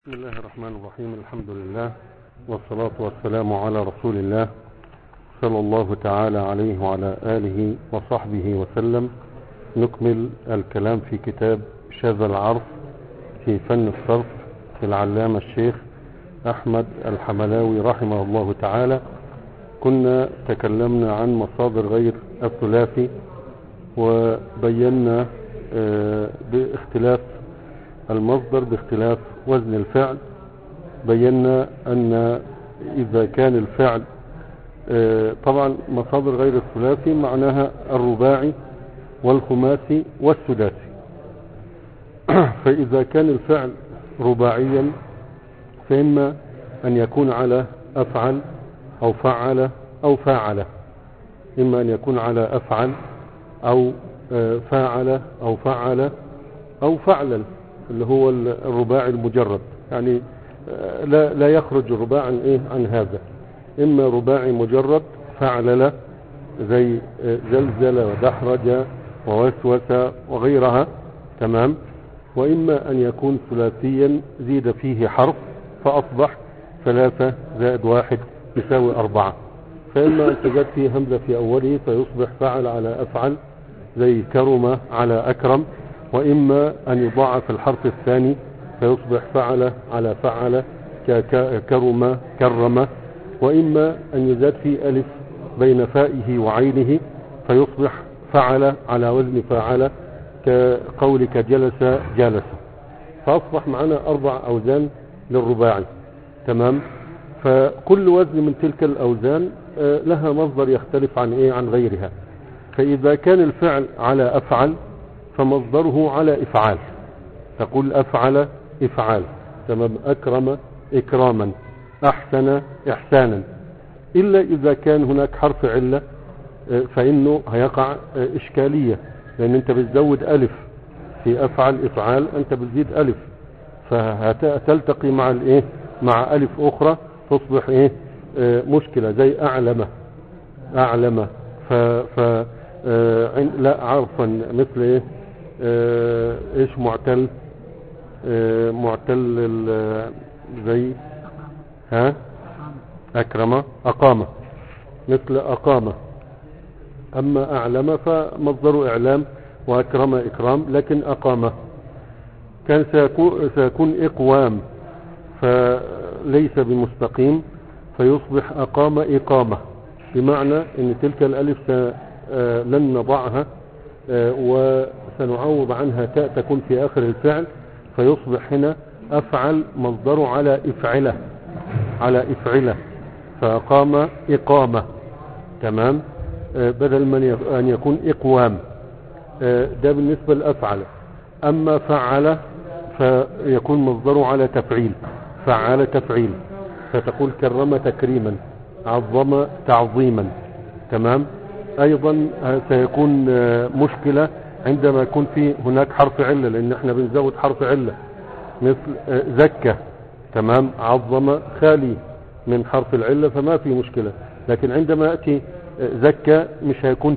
بسم الله الرحمن الرحيم. الحمد لله والصلاة والسلام على رسول الله صلى الله تعالى عليه وعلى آله وصحبه وسلم. نكمل الكلام في كتاب شاذ العرف في فن الصرف للعلامة الشيخ أحمد الحملاوي رحمه الله تعالى. كنا تكلمنا عن مصادر غير الثلاثي وبينا باختلاف المصدر باختلاف وزن الفعل. بينا أن إذا كان الفعل طبعا مصادر غير الثلاثي معناها الرباعي والخماسي والسداسي. فإذا كان الفعل رباعيا فإما أن يكون على أفعل أو فعل أو فاعل، إما أن يكون على أفعل أو فاعل أو فعل أو فعلا اللي هو الرباعي المجرد، يعني لا يخرج الرباع عن هذا. إما رباعي مجرد فعلل زي زلزل ودحرج ووسوس وغيرها، تمام. وإما أن يكون ثلاثيا زيد فيه حرف فأصبح 3 زائد 1 يساوي 4. فإما أن تجد فيه همزة في أوله فيصبح فعل على أفعل زي كرم على أكرم، وإما أن يضاعف الحرف الثاني فيصبح فعل على فعل ككرم كرم، وإما أن يزاد فيه ألف بين فائه وعينه فيصبح فعل على وزن فاعل كقولك جلس جالس. فأصبح معنا 4 أوزان للرباعي، تمام. فكل وزن من تلك الأوزان لها مصدر يختلف عن غيرها. فإذا كان الفعل على أفعل فمصدره على إفعال، تقول أفعل إفعال، تمام. أكرم إكراما، أحسن إحسانا. إلا إذا كان هناك حرف علة فإنه هيقع إشكالية، لأن أنت بتزود ألف في أفعل إفعال، أنت بتزيد ألف فهتلتقي مع ألف أخرى تصبح مشكلة زي أعلم أعلم. لا عرفا مثل ايش معتل معتل زي أكرم أقام مثل أقام. أما أعلم فمصدر إعلام وأكرم إكرام، لكن أقام كان سيكون إقوام فليس بمستقيم فيصبح أقام إقامة، بمعنى أن تلك الألف لن نضعها وسنعوض عنها تاء تكون في آخر الفعل، فيصبح هنا أفعل مصدره على إفعلة على إفعلة فأقام إقامة، تمام. بدل من أن يكون إقوام. ده بالنسبة لأفعل. أما فعل فيكون مصدره على تفعيل، فعل تفعيل، فتقول كرم تكريما، عظم تعظيما، تمام. أيضا سيكون مشكلة عندما يكون في هناك حرف علة، لأن احنا بنزود حرف علة مثل زكى، تمام. عظم خالي من حرف العلة فما في مشكلة، لكن عندما يأتي زكى مش هيكون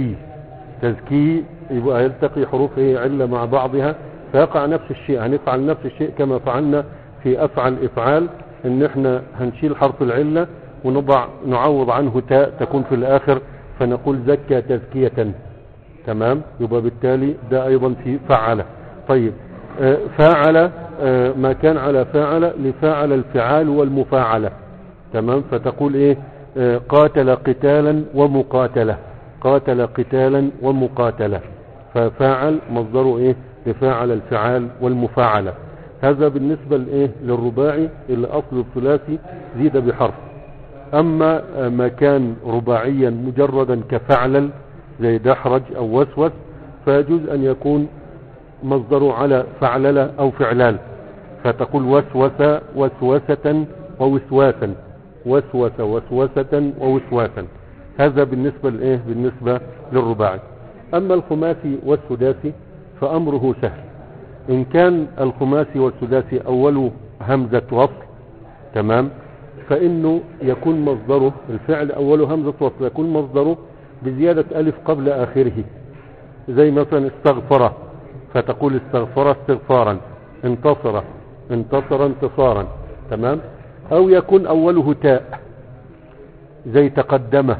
تزكي يبقى يلتقي حروف علة مع بعضها فيقع نفس الشيء. هنفعل نفس الشيء كما فعلنا في أفعل إفعال، ان احنا هنشيل حرف العلة نعوض عنه تاء تكون في الآخر فنقول زكى تزكية، تمام. يبقى بالتالي ده أيضا في فعل. طيب فاعل ما كان على فاعل لفاعل الفعال والمفاعلة، تمام. فتقول قاتل قتالا ومقاتلة، قاتل قتالا ومقاتلة، ففاعل مصدره لفاعل الفعال والمفاعلة. هذا بالنسبة للرباعي اللي أصل الثلاثي زيد بحرف. أما ما كان رباعيا مجردا كفعلل زي دحرج أو وسوس فيجوز أن يكون مصدره على فعلل أو فعلال، فتقول وسوس وسوسة ووسواسا، وسوس وسوسة ووسواسا. هذا بالنسبة للرباعي. أما الخماسي والسداسي فأمره سهل. إن كان الخماسي والسداسي أوله همزة وصل، تمام، فإنه يكون مصدره الفعل أوله همزة وصل، يكون مصدره بزيادة ألف قبل آخره، زي مثلا استغفر فتقول استغفر استغفارا، انتصر انتصر انتصارا، تمام. او يكون اوله تاء زي تقدمه،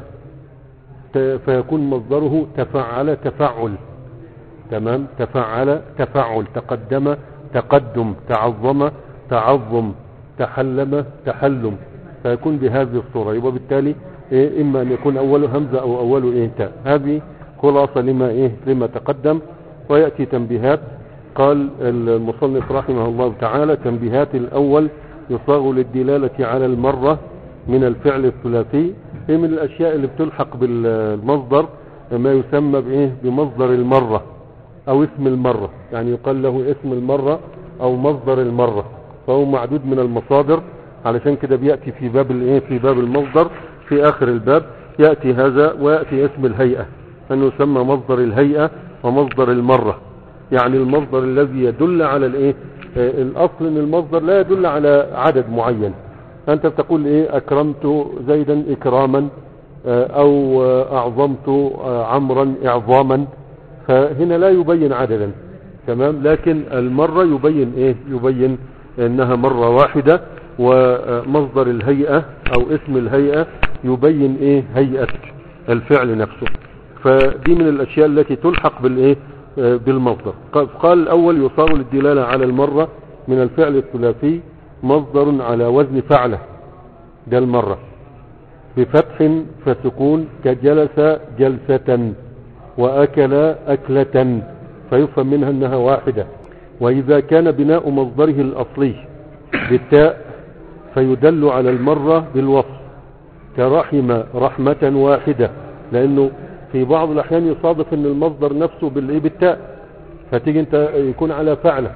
فيكون مصدره تفعل تفعل، تمام. تفعل تفعل، تقدم تقدم، تعظم تعظم، تحلم تحلم، فيكون بهذه الصورة. يبقى بالتالي اما ان يكون اوله همزة او اوله تاء. هذه خلاصة لما تقدم. ويأتي تنبيهات. قال المصنف رحمه الله تعالى: تنبيهات. الاول: يصاغ للدلالة على المرة من الفعل الثلاثي. هي من الاشياء اللي بتلحق بالمصدر ما يسمى بمصدر المرة او اسم المرة، يعني يقال له اسم المرة او مصدر المرة، فهو معدود من المصادر. علشان كده بيأتي في باب في باب المصدر في اخر الباب يأتي هذا، ويأتي اسم الهيئة انه يسمى مصدر الهيئة ومصدر المرة. يعني المصدر الذي يدل على الاصل ان المصدر لا يدل على عدد معين. انت بتقول اكرمت زيدا اكراما، او اعظمت عمرا اعظاما، فهنا لا يبين عددا، تمام. لكن المرة يبين يبين انها مرة واحدة. ومصدر الهيئة او اسم الهيئة يبين هيئة الفعل نفسه. فدي من الاشياء التي تلحق بالمصدر. قال الاول: يصار للدلالة على المرة من الفعل الثلاثي مصدر على وزن فعله، ده المرة، بفتح فسكون، كجلس جلسة، واكل اكلة، فيفهم منها انها واحدة. واذا كان بناء مصدره الاصلي بالتاء فيدل على المرة بالوصف، كرحم رحمة واحدة، لانه في بعض الاحيان يصادف ان المصدر نفسه بالتاء، فتيجي انت يكون على فعله،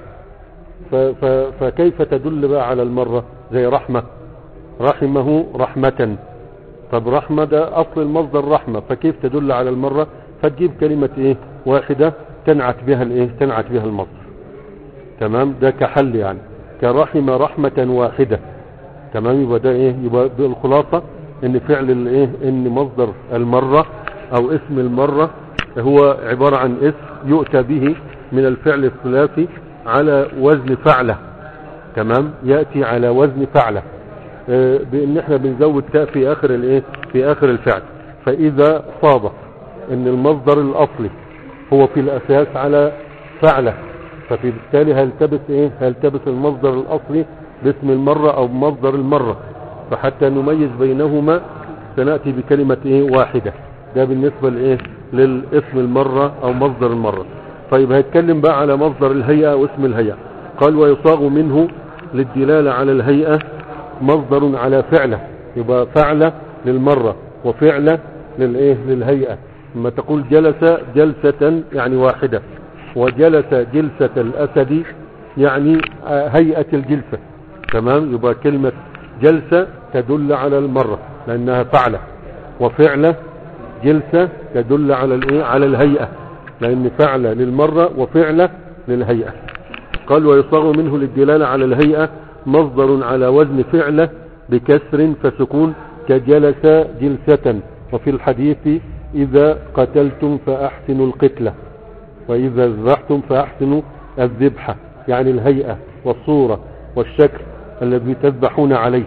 فكيف تدل بقى على المرة؟ زي رحمة، رحمه رحمة. طب رحمة ده اصل المصدر رحمة، فكيف تدل على المرة؟ فتجيب كلمة واحدة تنعت بها تنعت بها المصدر، تمام. ده كحل يعني، كرحم رحمة واحدة، تمام. يبقى ده يبقى الخلاصة ان فعل ان مصدر المرة او اسم المرة هو عبارة عن اسم يؤتى به من الفعل الثلاثي على وزن فعله، تمام. يأتي على وزن فعله، بان احنا بنزود تاء في اخر في اخر الفعل. فاذا صادف ان المصدر الاصلي هو في الاساس على فعله، ففي بالتالي هيلتبس المصدر الاصلي باسم المرة او بمصدر المرة. فحتى نميز بينهما سنأتي بكلمة واحدة. ده بالنسبة للاسم المرة او مصدر المرة. طيب هيتكلم بقى على مصدر الهيئة واسم الهيئة. قال: ويصاغ منه للدلالة على الهيئة مصدر على فعله. يبقى فعله للمرة وفعله للهيئة. لما تقول جلس جلسة يعني واحدة، وجلس جلسة الأسد يعني هيئة الجلسة، تمام. يبقى كلمة جلسة تدل على المرة لأنها فعلة، وفعلة جلسة تدل على الهيئة لأن فعلة للمرة وفعلة للهيئة. قال: ويصاغ منه للدلالة على الهيئة مصدر على وزن فعلة بكسر فسكون، كجلس جلسة. وفي الحديث: إذا قتلتم فأحسنوا القتلة، وإذا ذبحتم فأحسنوا الذبحة، يعني الهيئة والصورة والشكل الذي تذبحون عليه.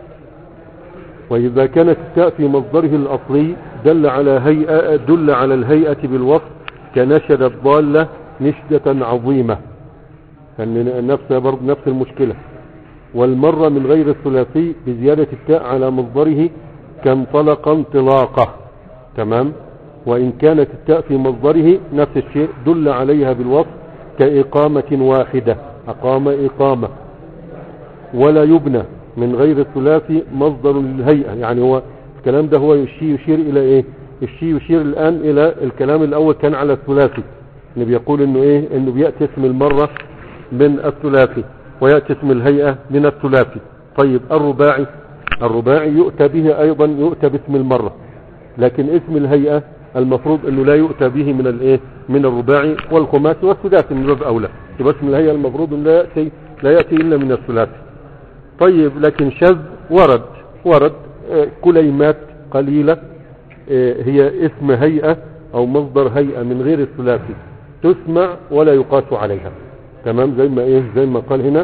وإذا كانت التاء في مصدره الأصلي دل على الهيئة بالوصف، كنشد الضالة نشدة عظيمة، يعني نفس المشكلة. والمرة من غير الثلاثي بزيادة التاء على مصدره كانطلق انطلاقة، تمام. وإن كانت التاء في مصدره نفس الشيء دل عليها بالوصف، كإقامة واحدة، أقام إقامة. ولا يبنى من غير الثلاثي مصدر للهيئة. يعني هو الكلام ده هو يشير إلى يشير الآن إلى الكلام الأول كان على الثلاثي، اللي بيقول إنه بيأتي اسم المرة من الثلاثي ويأتي اسم الهيئة من الثلاثي. طيب الرباعي يؤتى به أيضا، يؤتى باسم المرة، لكن اسم الهيئة المفروض انه لا يؤتى به من الرباعي والخماسي والسداسي من باب اولى. يبقى اسم الهيئة المفروض لا يأتي الا من الثلاثي. طيب لكن شذ ورد كليمات قليلة هي اسم هيئة او مصدر هيئة من غير الثلاثي، تسمع ولا يقاس عليها، تمام. زي ما قال هنا: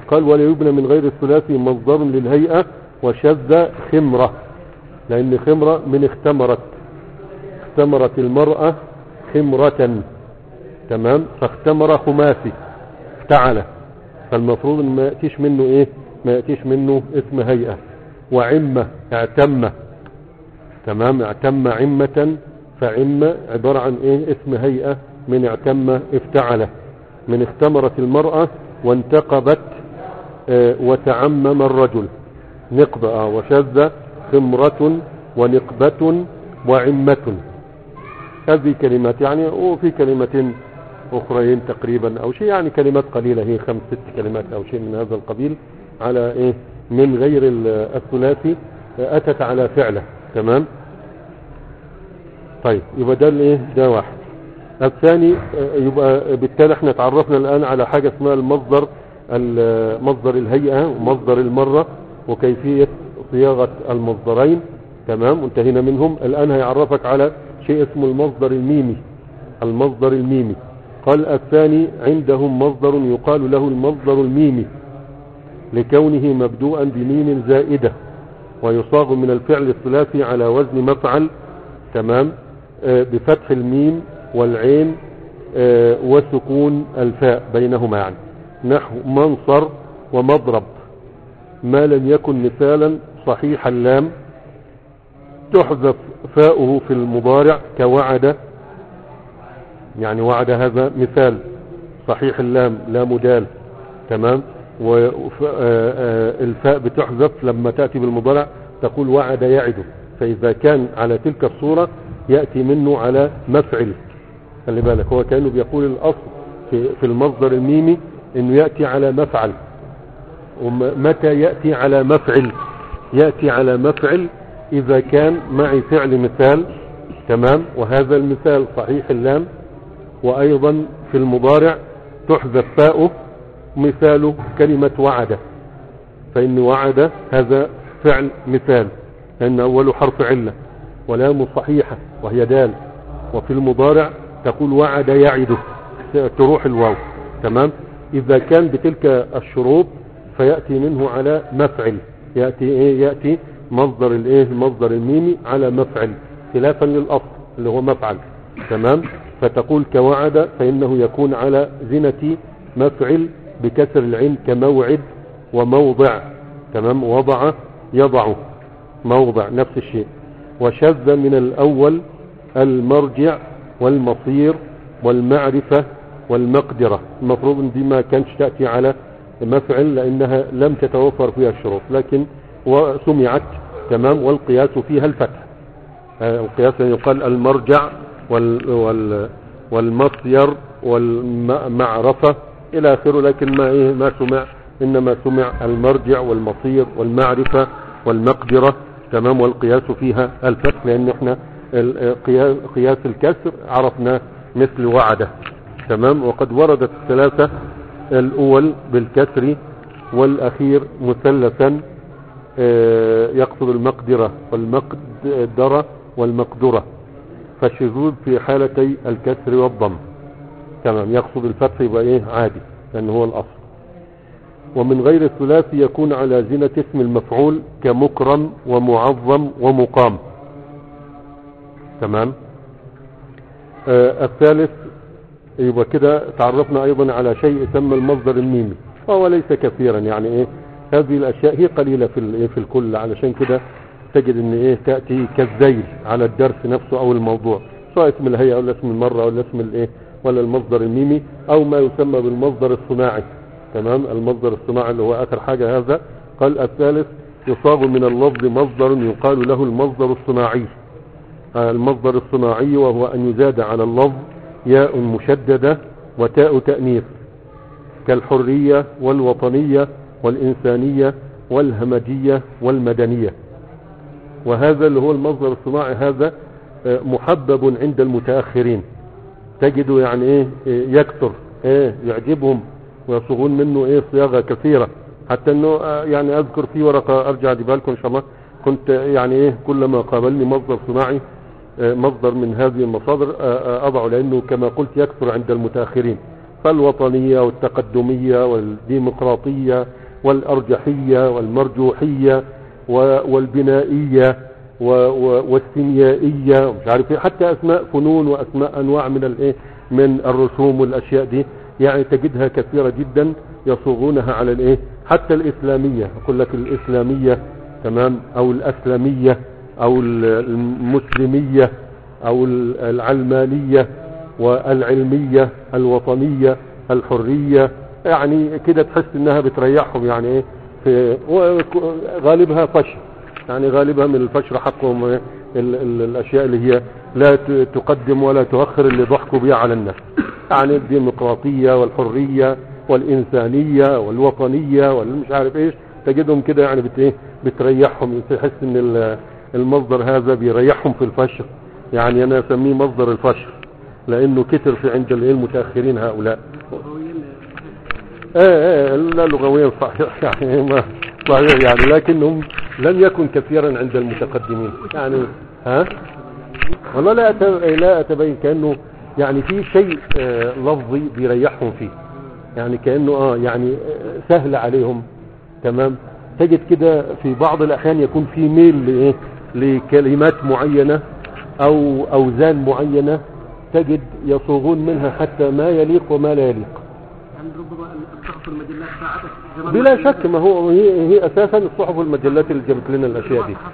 قال ولا يبنى من غير الثلاثي مصدر للهيئة وشذ خمرة، لأن خمرة من اختمرت المرأة خمرة، تمام، فاختمر خماسي افتعل، فالمفروض ان ما يأتيش منه ايه، ما يأتيش منه اسم هيئة. وعمة اعتم، تمام، اعتم عمة، فعمة عبارة عن ايه، اسم هيئة من اعتم افتعل. من اختمرت المرأة وانتقبت وتعمم الرجل نقبة وشذ خمرة ونقبة وعمة. هذه كلمات يعني، وفي كلمتين أخرين تقريبا أو شيء، يعني كلمات قليلة، هي 5-6 كلمات أو شيء من هذا القبيل على إيه من غير الثلاثي أتت على فعله، تمام. طيب يبقى ده الإيه، ده واحد. الثاني يبقى بالتالي احنا تعرفنا الآن على حاجة اسمها مصدر الهيئة ومصدر المرة وكيفية صياغة المصدرين، تمام، وانتهينا منهم. الآن هيعرفك على شيء اسمه المصدر الميمي. قال الثاني عندهم مصدر يقال له المصدر الميمي لكونه مبدوءا بميم زائدة ويصاغ من الفعل الثلاثي على وزن مفعل، تمام، بفتح الميم والعين وسكون الفاء بينهما، يعني نحو منصر ومضرب. ما لم يكن مثالا صحيح اللام تحذف فاؤه في المضارع كوعد، يعني وعد هذا مثال صحيح اللام لام دال، تمام، والفاء بتحذف لما تأتي بالمضارع تقول وعد يعد، فإذا كان على تلك الصورة يأتي منه على مفعل. خلي بالك هو كأنه بيقول الأصل في المصدر الميمي انه يأتي على مفعل. ومتى يأتي على مفعل؟ يأتي على مفعل إذا كان معي فعل مثال، تمام، وهذا المثال صحيح اللام، وأيضا في المضارع تحذف فاؤه، مثاله كلمة وعد، فإن وعد هذا فعل مثال لأن أوله حرف علة ولام صحيحة وهي دال، وفي المضارع تقول وعد يعد تروح الواو، تمام. إذا كان بتلك الشروط فيأتي منه على مفعل، يأتي مصدر المصدر الميمي على مفعل خلافا للأصل اللي هو مفعل، تمام. فتقول كوعد فإنه يكون على زنة مفعل بكسر العين كموعد وموضع، تمام، وضع يضع موضع نفس الشيء. وشذ من الأول المرجع والمصير والمعرفة والمقدرة، المفروض ان دي ما كانش تأتي على مفعل لأنها لم تتوفر فيها الشروط، لكن وسمعت، تمام، والقياس فيها الفتح. القياس يقال المرجع والمصير والمعرفة إلى آخره، لكن ما سمع، إنما سمع المرجع والمصير والمعرفة والمقدرة، تمام، والقياس فيها الفتح، لأن احنا قياس الكسر عرفنا مثل وعده، تمام. وقد وردت الثلاثة الأول بالكسر والأخير مثلثا يقصد المقدرة والمقدرة والمقدرة، فالشذوذ في حالتي الكسر والضم، تمام، يقصد الفتح يبقى عادي لأنه هو الأصل. ومن غير الثلاثي يكون على زنة اسم المفعول كمكرم ومعظم ومقام، تمام. الثالث يبقى كده تعرفنا أيضا على شيء يسمى المصدر الميمي، وهو ليس كثيرا، يعني هذه الأشياء هي قليلة في الكل، علشان كده تجد ان تأتي كالذيل على الدرس نفسه او الموضوع، سواء اسم الهيئة ولا اسم المرة ولا اسم ولا المصدر الميمي او ما يسمى بالمصدر الصناعي، تمام. المصدر الصناعي اللي هو اخر حاجة هذا. قال الثالث يصاغ من اللفظ مصدر يقال له المصدر الصناعي. المصدر الصناعي وهو ان يزاد على اللفظ ياء مشددة وتاء تأنيث كالحرية والوطنية والإنسانية والهمجية والمدنية. وهذا اللي هو المصدر الصناعي هذا محبب عند المتأخرين، تجده يعني يكثر يعجبهم ويصغون منه صياغة كثيرة، حتى انه يعني اذكر في ورقة ارجع اجيبها لكم ان شاء الله، كنت يعني كلما قابلني مصدر صناعي مصدر من هذه المصادر اضعه، لانه كما قلت يكثر عند المتأخرين، فالوطنية والتقدمية والديمقراطية والأرجحية والمرجوحية والبنائية والسيميائية مش عارف ايه، حتى اسماء فنون واسماء انواع من الايه من الرسوم والاشياء دي، يعني تجدها كثيرة جدا يصوغونها على الايه. حتى الاسلامية، اقول لك الاسلامية تمام، او الاسلامية او المسلمية او العلمانية والعلمية الوطنية الحرية، يعني كده تحس انها بتريحهم يعني ايه في غالبها فشل، يعني غالبها من الفشل حقهم الاشياء اللي هي لا تقدم ولا تؤخر اللي ضحكوا بها على الناس، يعني الديمقراطية والحرية والإنسانية والوطنية والمش عارف ايش، تجدهم كده يعني بتريحهم، تحس ان المصدر هذا بيريحهم في الفشل، يعني انا اسميه مصدر الفشل لانه كتر في عند المتأخرين هؤلاء. لا لغويا صحيح يعني ما صحيح يعني، لكنهم لم يكن كثيرا عند المتقدمين يعني. والله لا أتبين كأنه يعني في شيء لفظي بيريحهم فيه، يعني كأنه يعني سهل عليهم تمام. تجد كده في بعض الأحيان يكون في ميل لكلمات معينة أو أوزان معينة، تجد يصوغون منها حتى ما يليق وما لا يليق. يعني ربما الصحف والمجلات ساعدت بلا شك، ما هو هي أساسا الصحف والمجلات اللي جابت لنا الأشياء دي.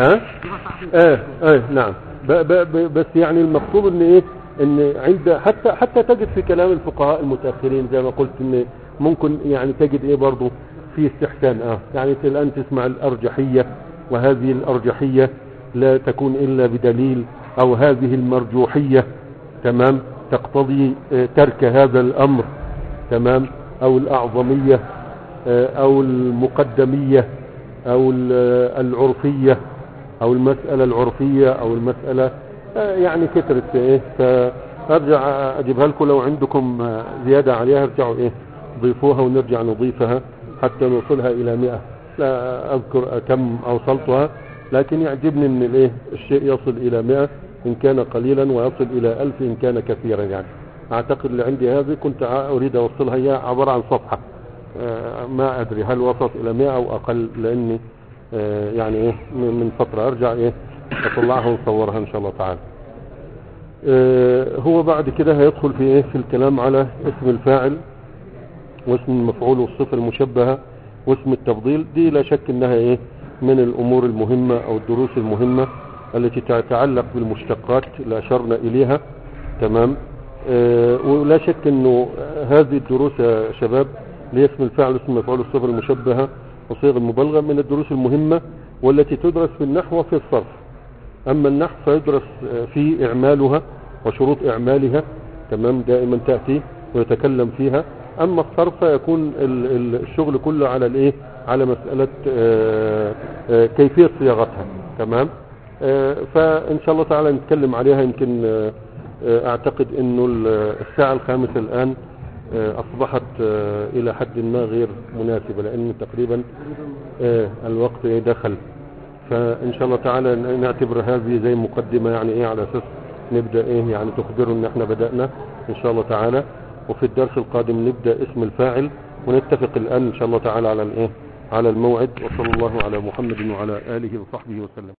نعم. بس يعني المقصود ان ايه، ان عند حتى تجد في كلام الفقهاء المتأخرين زي ما قلت ان ممكن يعني تجد ايه برضو في استحسان يعني الان تسمع الارجحية، وهذه الارجحية لا تكون الا بدليل، او هذه المرجوحية تمام تقتضي ترك هذا الامر تمام، او الاعظمية او المقدمية او العرفية او المسألة العرفية او المسألة يعني كترت ايه. فارجع اجيبها لكم، لو عندكم زيادة عليها ارجعوا ضيفوها ونرجع نضيفها حتى نوصلها الى 100. لا اذكر كم اوصلتها، لكن يعجبني ان الشيء يصل الى 100 ان كان قليلا، ويصل الى 1000 ان كان كثيرا. يعني اعتقد اللي عندي هذه كنت اريد اوصلها، هي عبارة عن صفحة، ما ادري هل وصلت الى 100 او اقل، لاني يعني من فترة ارجع اطلعها ونصورها ان شاء الله تعالى. هو بعد كده هيدخل في الكلام على اسم الفاعل واسم المفعول والصفة المشبهة واسم التفضيل. دي لا شك انها من الامور المهمة او الدروس المهمة التي تتعلق بالمشتقات اللي اشرنا اليها تمام. ولا شك انه هذه الدروس يا شباب لاسم الفاعل واسم المفعول والصفة المشبهة وصيغ المبالغة من الدروس المهمة والتي تدرس في النحو وفي الصرف. اما النحو فيدرس في اعمالها وشروط اعمالها تمام، دائما تأتي ويتكلم فيها. اما الصرف فيكون الشغل كله على على مسألة كيفية صياغتها تمام. فان شاء الله تعالى نتكلم عليها. يمكن اعتقد انه الساعة 5 الان اصبحت الى حد ما غير مناسبة، لان تقريبا الوقت دخل. فان شاء الله تعالى نعتبر هذه زي مقدمة، يعني على اساس نبدأ يعني تخبروا ان احنا بدأنا ان شاء الله تعالى. وفي الدرس القادم نبدأ اسم الفاعل، ونتفق الان ان شاء الله تعالى على على الموعد. وصلى الله على محمد وعلى آله وصحبه وسلم.